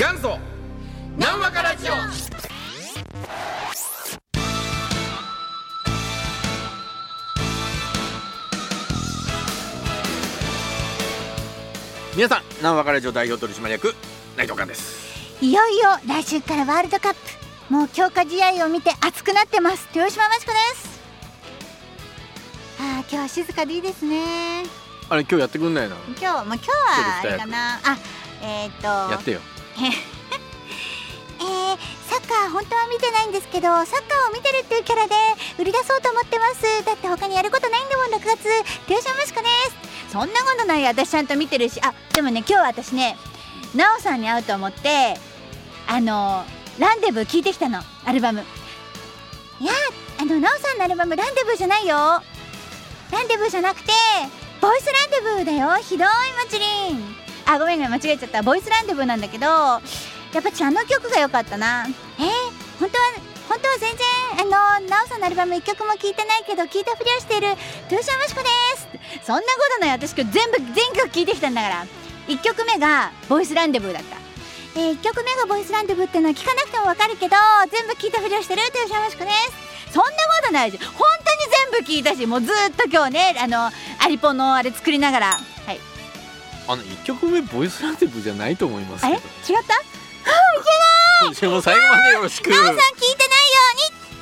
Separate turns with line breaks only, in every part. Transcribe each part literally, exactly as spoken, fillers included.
元祖なんわかラジオ。皆さん、なんわかラジオ代表取締役内藤寛です。
いよいよ来週からワールドカップ、もう強化試合を見て熱くなってます。豊島真知子です。あー、今日は静かでいいですね。
あれ、今日やってくんないの？
今日、まあ、今日はあれかなあ、えー、っと
やってよ
えー、サッカー本当は見てないんですけど、サッカーを見てるっていうキャラで売り出そうと思ってます。だって他にやることないんだもん。ろくがつ豊島真知子です。そんなことないよ、私ちゃんと見てるし。あ、でもね、今日は私ね、なおさんに会うと思ってあのランデブー聞いてきたの、アルバム。いや、あのなおさんのアルバムランデブーじゃないよ。ランデブーじゃなくてボイスランデブーだよ。ひどい、まちりん。あ、ごめんごめん、間違えちゃった。ボイスランデブーなんだけど、やっぱちあの曲が良かったな。えー、本当は本当は全然あのなおさんのアルバムいっきょくも聴いてないけど、聴いたふりをしている豊島真知子です。そんなことない。私今日全部全曲聴いてきたんだから。いっきょくめがボイスランデブーだった。えー、いっきょくめがボイスランデブーってのは聞かなくてもわかるけど、全部聞いたふりをしてる豊島真知子です。そんなことないじゃん。本当に全部聞いたし、もうずっと今日ね、あのアリポのあれ作りながら、はい、あ
のいっきょくめボイスランデブーじゃないと思いますけど。
あれ違った？は
今
あ、いけない。
週も最後までよろしく。
なおさん聞いてないように。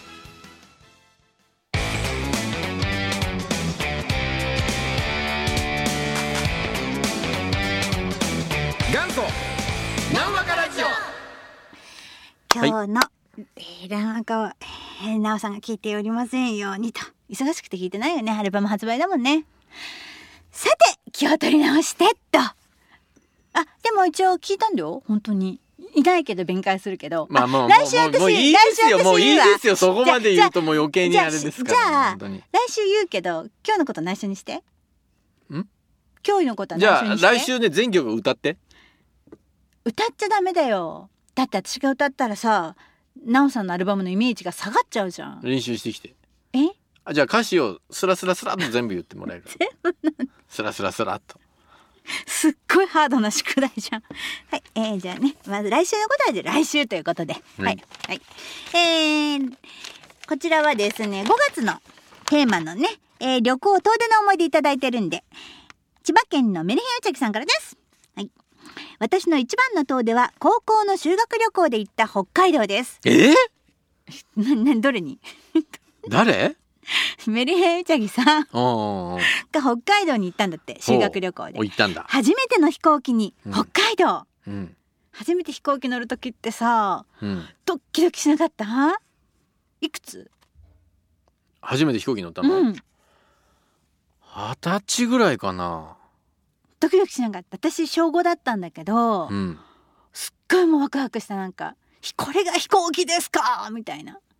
元祖なんわかラジオ。
今日の、はい、えー、なんか、えー、なおさんが聞いておりませんようにと。忙しくて聞いてないよね。アルバム発売だもんね。さて、気を取り直してっと。あ、でも一応聞いたんだよ。本当にいないけど弁解するけど、
まあもう
来週私、
もういいですよ、もういいですよ。そこまで言うともう余計にあれですから。
じゃあ来週言うけど、今日のこと内緒にして。ん？今日のことは内緒にして。じゃあ
来週ね、全曲歌って。
歌っちゃダメだよ。だって私が歌ったらさ、なおさんのアルバムのイメージが下がっちゃうじゃん。
練習してきて。
え？
あ、じゃあ歌詞をスラスラスラっと全部言ってもらえる。
全部なん
スラスラスラっと。
すっごいハードな宿題じゃん。はい、えー、じゃあね、まず来週のことはじゃあ来週ということで、うん、はいはい。えー、こちらはですね、ごがつのテーマのね、えー、旅行遠出の思い出いただいてるんで、千葉県のメルヘンウチャキさんからです。はい。私の一番の遠出は高校の修学旅行で行った北海道です。
えー、
な、な、どれに
誰？
メルヘンウチャギさんが北海道に行ったんだって。修学旅行で
行ったんだ。
初めての飛行機に北海道、
うん、
初めて飛行機乗る時ってさ、
うん、
ドッキドキしなかった？いくつ？
初めて飛行機乗ったの？うん、二十歳ぐらいかな。
ドキドキしなかった？私小ごだったんだけど、うん、すっごいもうワクワクした。なんかこれが飛行機ですかみたいな。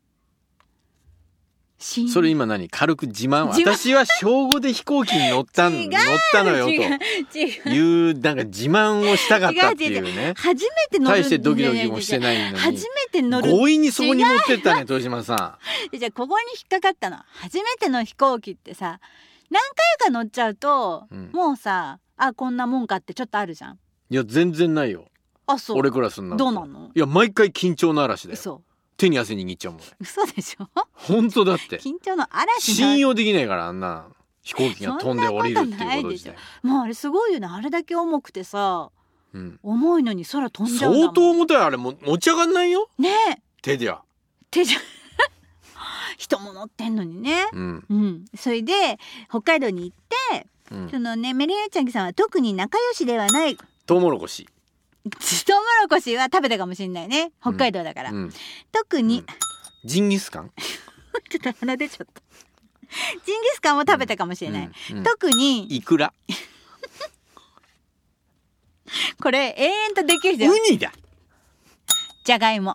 それ今何？軽く自慢？自慢私は小ごで飛行機に乗った乗ったのよというなんか自慢をしたかったっていうね。
違う違う違う、初めて乗る。
大してドキドキもしてないのに
初めて乗る。
強引にそこに持ってったね、豊島さ
ん。じゃあここに引っかかったの。初めての飛行機ってさ、何回か乗っちゃうと、うん、もうさ、あ、こんなもんかってちょっとあるじゃん。
いや全然ないよ。
あ、そう。
俺クラスになると。
どうなの？
いや毎回緊張の嵐だよ。
そう。
手に汗握っちゃうもん。
嘘でしょ？
本当だって。
緊張の嵐。
信用できないから、あんな飛行機が飛んで降りるっていうこと自体。
もうあれすごいよね。あれだけ重くてさ、うん、重いのに空飛んじゃうんだもん。
相当重たい。あれも持ち上がんないよ。
ねえ。
手では。
手じゃ人も乗ってんのにね。うんうん。それで北海道に行って、うん、そのね、メリヤちゃんさんは特に仲良しではない
トウモロコシ。
トウモロコシは食べたかもしれないね。北海道だから。うんうん、特に、うん、
ジンギスカン
ちょっと鼻出ちゃった。ジンギスカンも食べたかもしれない。うんうん、特に
イクラ。
これ永遠とできるじゃん。
ウニだ。
じゃがいも。はい、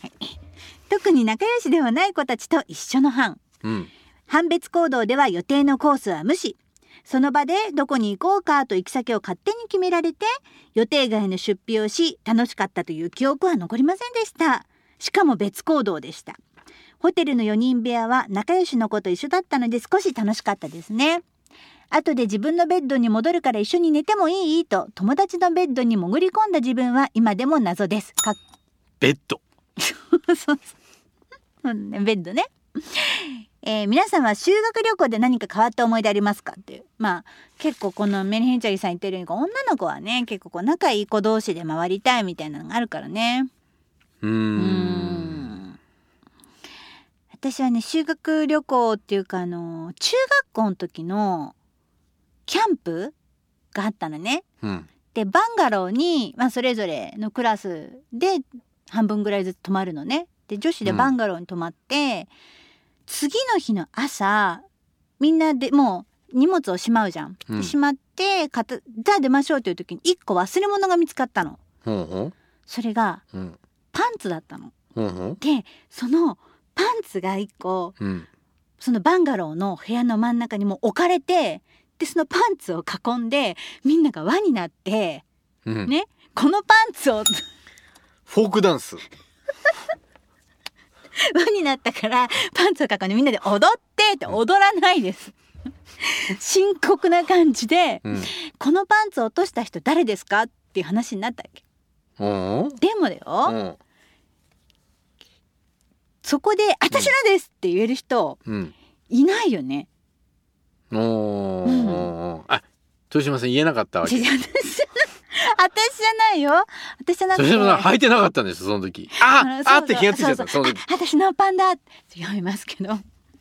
特に仲良しではない子たちと一緒の班。うん、班別行動では予定のコースは無視。その場でどこに行こうかと行き先を勝手に決められて、予定外の出費をし楽しかったという記憶は残りませんでした。しかも別行動でした。ホテルのよにん部屋は仲良しの子と一緒だったので少し楽しかったですね。 後で自分のベッドに戻るから一緒に寝てもいいと友達のベッドに潜り込んだ自分は今でも謎です。か
ベッド
そうそうベッドね。えー、皆さんは修学旅行で何か変わった思い出ありますかっていう。まあ結構このメリヘンチャリさん言ってるように女の子はね結構こう仲いい子同士で回りたいみたいなのがあるからね。
うーんうーん
私はね修学旅行っていうかあの中学校の時のキャンプがあったのね、
うん、
でバンガローに、まあ、それぞれのクラスで半分ぐらいずつ泊まるのね。で女子でバンガローに泊まって、うん、次の日の朝みんなでもう荷物をしまうじゃん、うん、しまってかたじゃあ出ましょうという時にいっこ忘れ物が見つかったの、うんうん、それが、うん、パンツだったの、うんうん、でそのパンツがいっこ、うん、そのバンガローの部屋の真ん中にも置かれて、でそのパンツを囲んでみんなが輪になって、うん、ねこのパンツを
フォークダンス
輪になったからパンツを囲んでみんなで踊ってって踊らないです深刻な感じで、うん、このパンツを落とした人誰ですかっていう話になったわけ、うん、でもだよ、うん、そこで私のですって言える人、うん、いないよね。
おー、うん、あ、豊島さん言えなかったわけ。
私じゃないよ。私じゃなくて。
豊島さん履いてなかったんですその時。あ、あって気がついちゃった。その時。
私のパンだって読みますけど。あ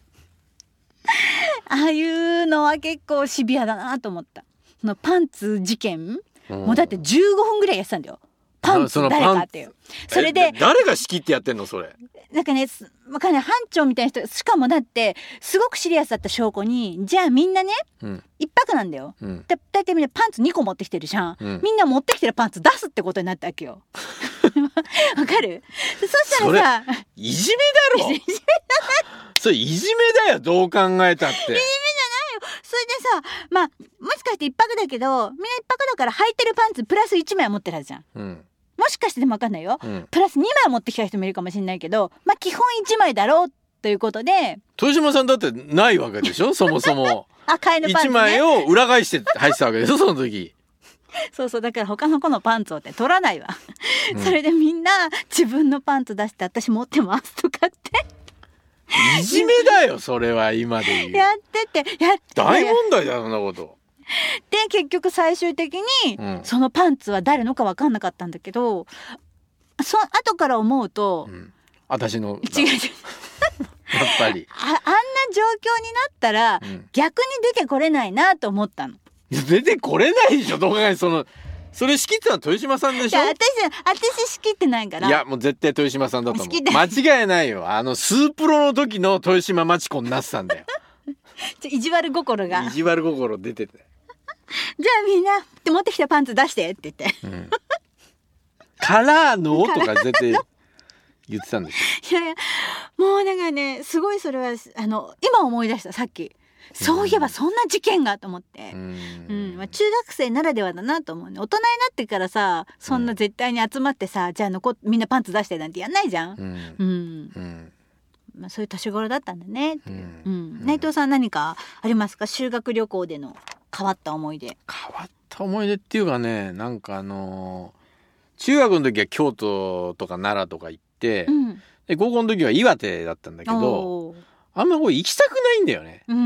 あいうのは結構シビアだなと思った。そのパンツ事件、もうだってじゅうごふんぐらいやってたんだよ。パンツ誰かっていう。それで
誰が仕切ってやってんのそれ。
なんかね、わかんない班長みたいな人、しかもだってすごくシリアスだった証拠に、じゃあみんなね、うん、一泊なんだよ、うん、だだいたいみんなパンツにこ持ってきてるじゃん、うん、みんな持ってきてるパンツ出すってことになったわけよわかる？そしたらさ、
いじめだろいじめだそれいじめだよ、どう考えたって。いじめじゃないよ。
それでさ、まあもしかして一泊だけどみんな一泊だから履いてるパンツプラスいちまい持ってるはずじゃん、うん、もしかしてでも分かんないよ、うん、プラスにまい持ってきた人もいるかもしれないけど、まあ基本いちまいだろうということで。
豊島さんだってないわけでしょそもそも
あ、替えのパンツね、いちま
いを裏返して入ってたわけでしょその時
そうそう、だから他の子のパンツをって取らないわ、うん、それでみんな自分のパンツ出して私持ってますとかって
いじめだよそれは。今で言う
やっててやって
大問題だよそんなこと。
で結局最終的に、うん、そのパンツは誰のか分かんなかったんだけど、そ後から思うと、うん、
私の
違う違うやっ
ぱり
あ, あんな状況になったら、うん、逆に出てこれないなと思ったの。
出てこれないでしょどう考えそのそれ仕切ってたの豊島さんでしょ。
いや私私仕切ってないから。
いやもう絶対豊島さんだと思う。間違いないよ。あのスープロの時の豊島真知子になってたんだよ
ちょ意地悪心が
意地悪心出てて
じゃあみんな持ってきたパンツ出してって言って、うん、
からのとか絶対言ってたんです
よ。いやいやもうなんかねすごいそれはあの今思い出したさっき。そういえばそんな事件がと思って、うんうんまあ、中学生ならではだなと思うね。大人になってからさそんな絶対に集まってさ、うん、じゃあ残みんなパンツ出してなんてやんないじゃん、うんうんうんまあ、そういう年頃だったんだねって、うんうん、内藤さん何かありますか？修学旅行での変わった思い出。
変わった思い出っていうかね、なんかあのー、中学の時は京都とか奈良とか行って、うん、で高校の時は岩手だったんだけどあんまこう行きたくないんだよね、うん、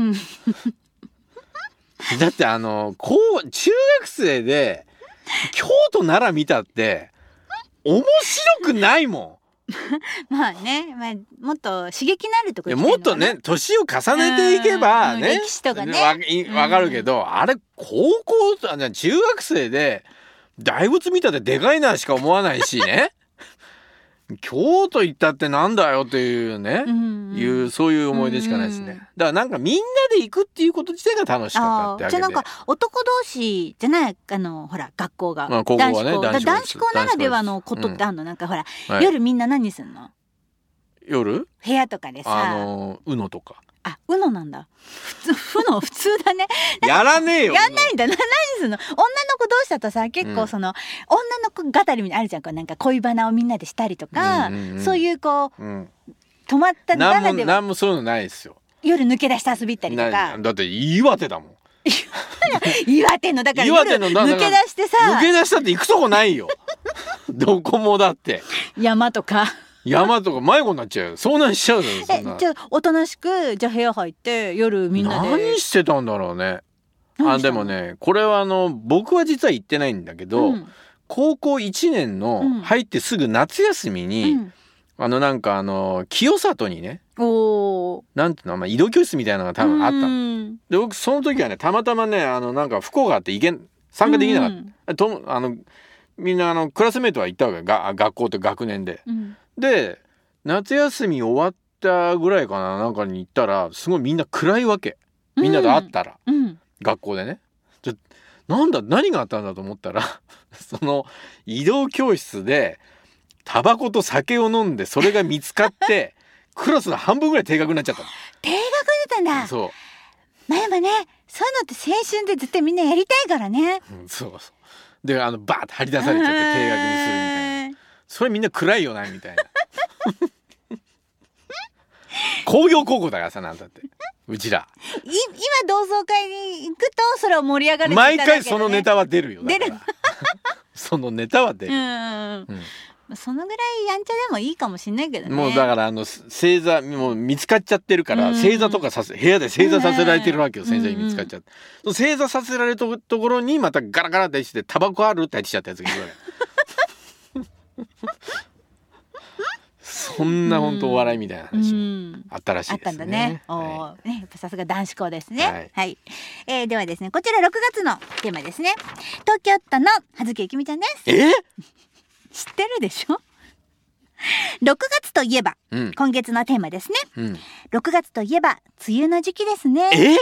だってあのこう中学生で京都奈良見たって面白くないもん
まあね、まあ、もっと刺激になるところ
もっとね年を重ねていけばね
歴史とかね
わかるけど、あれ高校中学生で大仏見たってでかいなしか思わないしね京都行ったってなんだよっていうね、うんうん、いうそういう思い出しかないですね、うんうん、だからなんかみんなで行くっていうこと自体が楽しかったってわけで。
じゃあなんか男同士じゃないあのほら学校が、
まあ、高校はね
男子校男子校ならではのことってあんの、うん、なんかほら、はい、夜みんな何すんの？
夜
部屋とかでさ
あのうのとか。
あ、うのなんだ。普通、うの普通だね。
やらねえよ。
やんないんだ。な、何すんの？女の子同士だとさ、結構その、うん、女の子語りみたいなあるじゃん。こうなんか恋バナをみんなでしたりとか、うんうんうん、そういうこう、うん、泊まったならでは。
なんもそういうのないですよ。
夜抜け出して遊び行ったりとか。
だって岩手だもん。
岩手のだから
岩手のだから
抜け出してさ、
抜け出したって行くとこないよどこもだって
山とか
山とか迷子になっちゃうよ。遭難しちゃうよそんな。
えじゃあおとなしくじゃあ部屋入って夜みんなで
何してたんだろうね。あでもねこれはあの僕は実は行ってないんだけど、うん、高校いちねんの入ってすぐ夏休みに、うん、あのなんかあの清里にね、おなんていうの、まあ、移動教室みたいなのが多分あったの、うん、で僕その時はねたまたまねあのなんか不幸があって行けん参加できなかった、うん、とあのみんなあのクラスメートは行ったわけが学校って学年で、うん、で夏休み終わったぐらいかななんかに行ったらすごいみんな暗いわけみんなで会ったら、うん、学校でねじゃなんだ何があったんだと思ったらその移動教室でタバコと酒を飲んでそれが見つかってクラスの半分ぐらい低学になっちゃったの。
低学出たんだ。
そう
まあでもねそういうのって青春で絶対みんなやりたいからね、
うん、そうそうであのバーッと張り出されちゃって低学にするみたいなそれみんな暗いよなみたいな工業高校だからさなんだってうちら
い今同窓会に行くとそれを盛り上がる、ね、
毎回そのネタは出るよ
出る
そのネタは出る、うん
うん、そのぐらいやんちゃでもいいかもしんないけどね。
もうだからあの正座もう見つかっちゃってるから、うん、正座とかさせ部屋で正座させられてるわけよ、うん、先生に見つかっちゃって、うん、正座させられたところにまたガラガラってしてタバコあるって入ってきちゃったやつがいるわけそんな本当お笑いみたいな話もあったらしいですね、うん、あったんだね、
はい、おねやっぱさすが男子校ですね。はい、はいえー、ではですねこちらろくがつのテーマですね。東京都の葉月ゆきみちゃんです。
え
知ってるでしょろくがつといえば、うん、今月のテーマですね、うん、ろくがつといえば梅雨の時期ですね。
え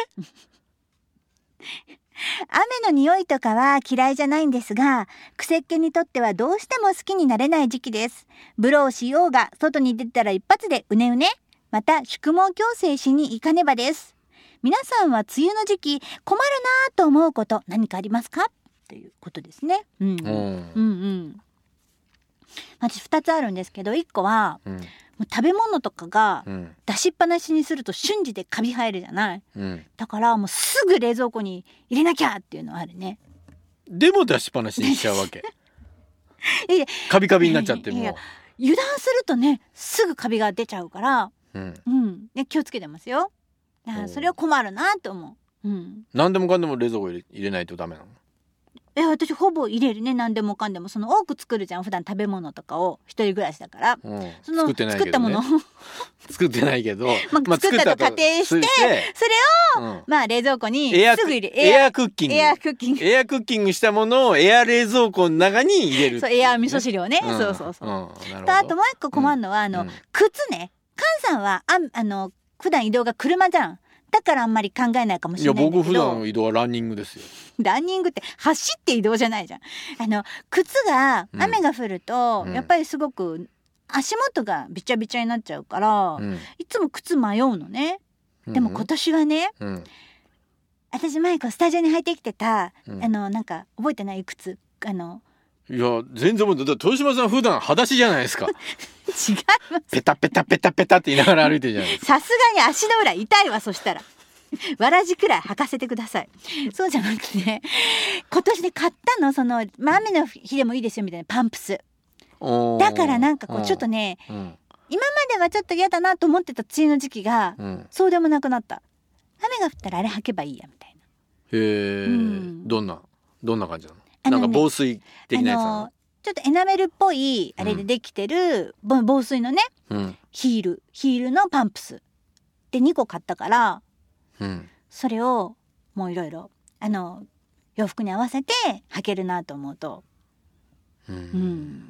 雨の匂いとかは嫌いじゃないんですがくせっ気にとってはどうしても好きになれない時期です。ブローしようが外に出たら一発でうねうねまた宿毛矯正しに行かねばです。皆さんは梅雨の時期困るなと思うこと何かありますかということですね、うん、うんうんうん私ふたつあるんですけどいっこは、うん、もう食べ物とかが出しっぱなしにすると瞬時でカビ生えるじゃない、うん、だからもうすぐ冷蔵庫に入れなきゃっていうのはあるね。
でも出しっぱなしにしちゃうわけいやカビカビになっちゃってもういや
油断するとねすぐカビが出ちゃうから、うんうんね、気をつけてますよ。だからそれは困るなと思う、うん、
何でもかんでも冷蔵庫入れ、入れないとダメなの。
え私ほぼ入れるね何でもかんでもその多く作るじゃん普段食べ物とかを一人暮らしだから、うん、その
作ってないけど、ね、
作ったもの
作ってないけど、
まあ、作ったと仮定してそれを、うん、まあ冷蔵庫にすぐ入れ
エアクッキング
エアクッキング
エアクッキングしたものをエア冷蔵庫の中に入れる、
そうエア味噌汁をね、うん、そうそうそう、うん、とあともう一個困るのは、うん、あの、うん、靴ね菅さんはああの普段移動が車じゃんだからあんまり考えないかもしれないんだけど。いや僕
普段の移動はランニングですよ。
ランニングって走って移動じゃないじゃん。あの靴が雨が降ると、うん、やっぱりすごく足元がびちゃびちゃになっちゃうから、うん、いつも靴迷うのね。でも今年はね、うん、私前こうスタジオに履いてきてた、うん、あのなんか覚えてない靴あの
いや全然もうだ豊島さん普段裸足じゃないですか。
違います。
ペタペタペタペタって言いながら歩いてるじゃないです
か。さすがに足の裏痛いわそしたら。わらじくらい履かせてください。そうじゃなくて今年で買ったのその、まあ、雨の日でもいいですよみたいなパンプスだからなんかこうちょっとね、うん、今まではちょっと嫌だなと思ってた梅雨の時期が、うん、そうでもなくなった。雨が降ったらあれ履けばいいやみたいな。
へえ、うん、どんなどんな感じなの？ね、なんか防水的なやつなの？あの
ちょっとエナメルっぽいあれでできてる、うん、防水のね、うん、ヒールヒールのパンプスでにこ買ったから、うん、それをもういろいろあの洋服に合わせて履けるなと思うと、うんうん、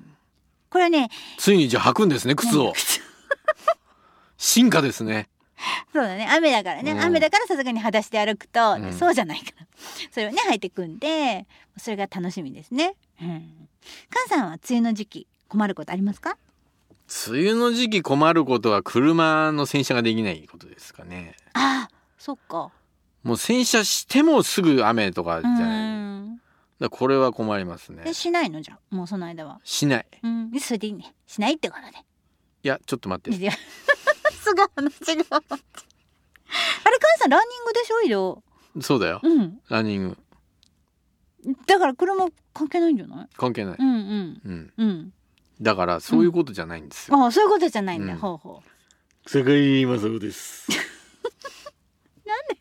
これはね
ついにじゃあ履くんですね靴を進化ですね。
そうだね雨だからね、うん、雨だからさすがに裸足で歩くと、うん、そうじゃないからそれをね履いてくんでそれが楽しみですね。うん、菅さんは梅雨の時期困ることありますか？
梅雨の時期困ることは車の洗車ができないことですかね。
ああそっか。も
う洗車してもすぐ雨とかじゃない。だこれは困りますね。
えしないのじゃもうその間は。
しない。
うん、それでいいね。しないってことで。
いやちょっと待って。
すごい話が。あれ菅さんランニングでしょ移動。
そうだよ、
うん、
ランニング
だから車関係ないんじゃない？
関係ない、
うんうん
うん
うん、
だからそういうことじゃないんですよ、
うん、あ、そういうことじゃないんだ、
うん、
ほうほう。
坂井正夫です
なんで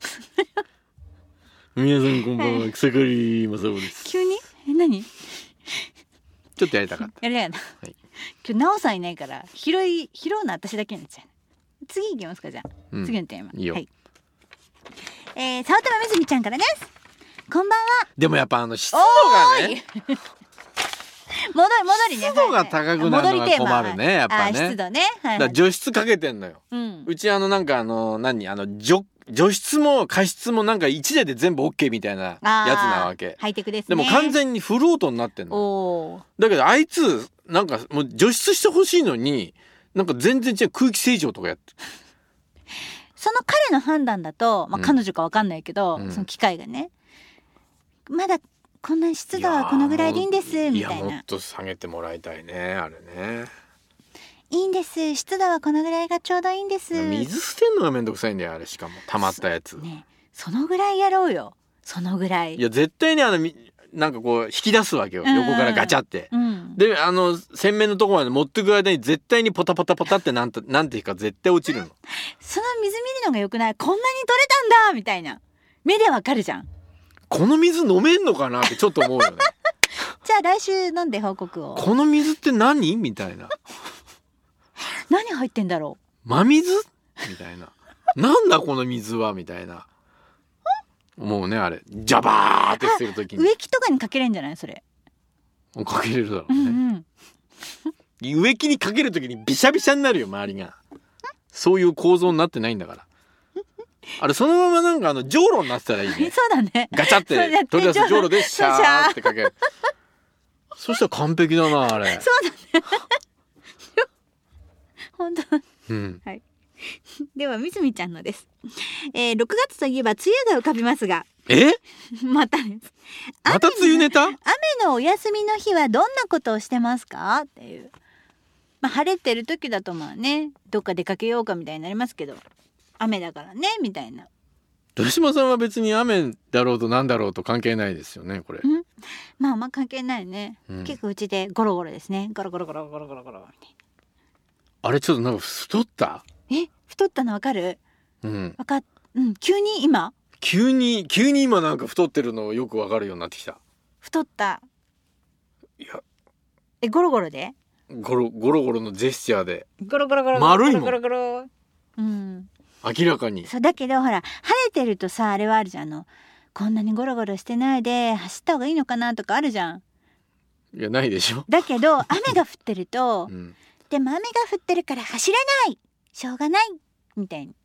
皆さんこんばんは、草刈正夫です。
急にえ、何
ちょっとやりたかった
やりたかった、はい、今日なおさんいないから拾い拾うの私だけになっちゃう。次行きますか、じゃあ、うん、次のテーマいいよ、はい、えー、早乙女みずみちゃんからです。こんばんは。
でもやっぱあの湿度がね
戻り戻りね、
湿度が高くなるのが困るね、やっぱね。
湿度ね、はいはい、
だから除湿かけてんのよ、うん、うちあのなんかあの何あの除除湿も加湿もなんか一台で全部 OK みたいなやつなわけ。
ハイテクですね。
でも完全にフルオートになってんの。だけどあいつなんかもう除湿してほしいのになんか全然違う空気清浄とかやって
その彼の判断だと、まあ、彼女か分かんないけど、うん、その機械がねまだこんな湿度はこのぐらいでいいんですみたいな。
いやもっと下げてもらいたいね、あれね。
いいんです、湿度はこのぐらいがちょうどいいんです。
水捨てんのがめんどくさいんだよあれ。しかも溜まったやつ
そ,、ね、そのぐらいやろうよ。そのぐらい。
いや絶対にあのなんかこう引き出すわけよ、うん、横からガチャって、うん、であの洗面のところまで持ってく間に絶対にポタポタポタってなんとなんていうか絶対落ちるの
その水見るのがよくない？こんなに取れたんだみたいな目でわかるじゃん。
この水飲めんのかなってちょっと思うよね
じゃあ来週飲んで報告を。
この水って何みたいな
何入ってんだろ
う、真水みたいななんだこの水はみたいなもうね、あれジャバーってしてる時に
植木とかにかけれんじゃないそれ。
かけれるだろうね、
うん
うん、植木にかける時にビシャビシャになるよ周りが。そういう構造になってないんだからあれそのままなんかあのじょうろになってたらいいね
そうだね、
ガチャって取り出すじょうろでシャーってかけるそしたら完璧だなあれ。
そうだね本当、
うん、
はいではみずみちゃんのです、えー、ろくがつといえば梅雨が浮かびますが
え
またです
また梅雨ネタ。
雨のお休みの日はどんなことをしてますかっていう、まあ、晴れてる時だとまあねどっか出かけようかみたいになりますけど雨だからねみたいな。
鳥島さんは別に雨だろうとなんだろうと関係ないですよねこれ。
んまあまあ関係ないね、うん、結構うちでゴロゴロですね。ゴロゴロゴロゴロゴロゴロみたいな。
あれちょっとなんか太った。
え太ったのわかる？
うん
わかうん急に今
急に急に今なんか太ってるのよくわかるようになってきた。
太った。
いや
えゴロゴロで
ゴロゴロゴロのジェスチャーで
ゴロゴロゴロ
丸いもん
ゴロゴロゴロ、うん、
明らかに。
そうだけどほら晴れてるとさあれはあるじゃん、あのこんなにゴロゴロしてないで走った方がいいのかなとかあるじゃん。
いやないでしょ。
だけど雨が降ってると、
うん、
でも雨が降ってるから走れないしょうがないみたいに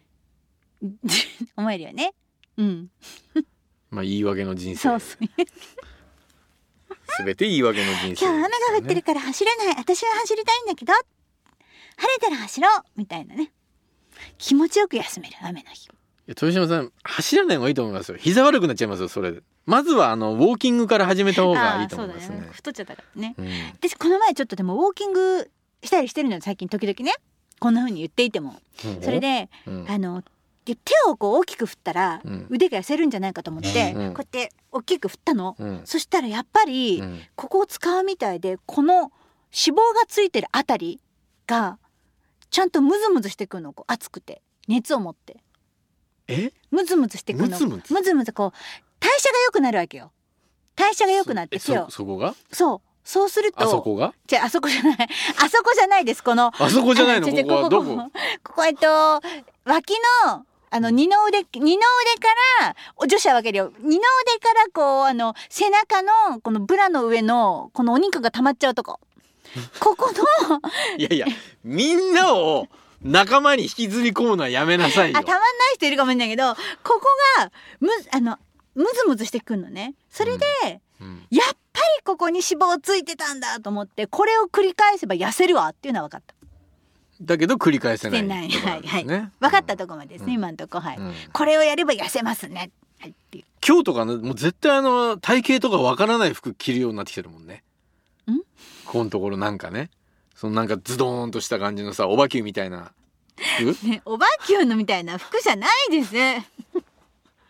思えるよね。うん
まあ言い訳の人生。
そうそう
すべて言い訳の人生、ね、
今日雨が降ってるから走れない、私は走りたいんだけど晴れたら走ろうみたいなね。気持ちよく休める雨の日。い
や豊島さん走らない方がいいと思いますよ。膝悪くなっちゃいますよそれで。まずはあのウォーキングから始めた方がいいと思います ね, ね
太っちゃったからね、
うん、
私この前ちょっとでもウォーキングしたりしてるのよ最近時々ね。こんな風に言っていても、うん、それで、うん、あの手をこう大きく振ったら、うん、腕が痩せるんじゃないかと思って、うん、こうやって大きく振ったの、うん、そしたらやっぱり、うん、ここを使うみたいでこの脂肪がついてるあたりがちゃんとムズムズしてくるの。こう熱くて熱を持って
え
ムズムズしてくるの。
ムズムズ
ムズムズこう代謝が良くなるわけよ。代謝が良くなって手を
そ, そこが
そうそうすると
あそこが
じゃあそこじゃないあそこじゃないです。この
あそこじゃないのここはどこ
ここえっと脇のあの二の腕二の腕から女子はわけるよ。二の腕からこうあの背中のこのブラの上のこのお肉が溜まっちゃうとこここの
いやいやみんなを仲間に引きずり込むのはやめなさいよ。
あたまんない人いるかもしれないけどここがむあのムズムズしてくるのね。それで、うんうん、やっぱりここに脂肪ついてたんだと思ってこれを繰り返せば痩せるわっていうのは分かった。
だけど繰り返せない、
ね、はいはい、分かったところまでですね、うん、今のところ、はい、うん、これをやれば痩せますね、はい、っていう。
今日とかねもう絶対あの体型とか分からない服着るようになってきてるもんね。
ん
ここのところなんかねそのなんかズドーンとした感じのさおばきゅうみたいな服、
ね、おばきゅうのみたいな服じゃないですね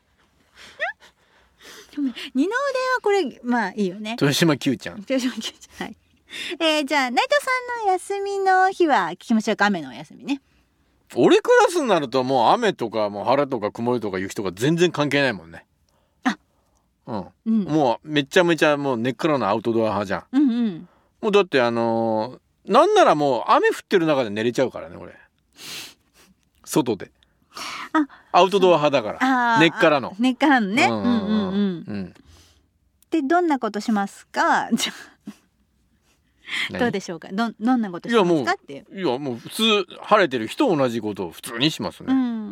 二の腕はこれまあいいよね。
豊島 Q ちゃん。
豊島 Q ちゃん、はい。えー、じゃあ内藤さんの休みの日は聞きましょうか。雨のお休みね。
俺クラスになるともう雨とかもう晴れとか曇りとか雪とか全然関係ないもんね。
あ、
うん、
うん、
もうめちゃめちゃもう根っからのアウトドア派じゃん。
うんうん。も
うだってあのー、なんならもう雨降ってる中で寝れちゃうからね俺。外で。あ、アウトドア派だから。根っからの。
根っからのね。うんうんうん。
うん。
でどんなことしますか。じゃどうでしょうか。どどんなことしますかっていう。
いやもう普通晴れてる日と同じことを普通にしますね。
うん。うん、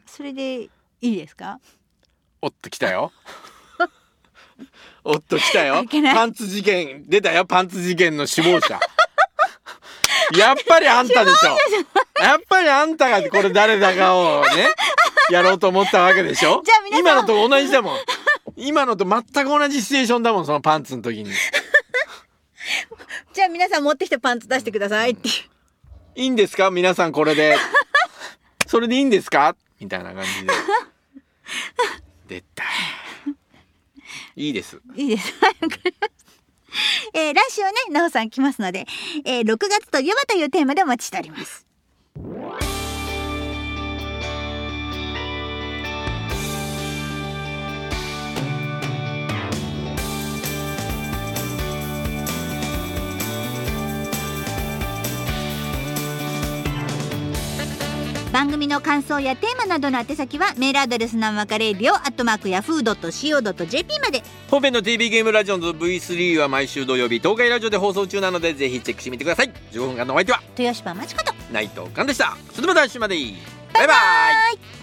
それでいいですか。
おっと来たよ。おっと来たよ。パンツ事件出たよ。パンツ事件の首謀者。やっぱりあんたでしょ。やっぱりあんたがこれ誰だかをねやろうと思ったわけでしょ。
じゃあ皆さん
今のと同じだもん。今のと全く同じシチュエーションだもん、そのパンツの時に。
じゃあ皆さん持ってきたパンツ出してくださいっていう。
いいんですか皆さんこれで。それでいいんですかみたいな感じで。出た。いいです。
いいです。えー、来週はね、なおさん来ますので、えー、ろくがつといえばというテーマでお待ちしております。番組の感想やテーマなどの宛先はメールアドレスなんわかレディオアットマークヤフードットシーオードットジェーピー まで。
本編の ティービー ゲームラジオンズ ブイスリー は毎週土曜日東海ラジオで放送中なのでぜひチェックしてみてください。じゅうごふんかんのお相手は
豊島真知子と
内藤寛でした。それでは来週まで。
バイバイ。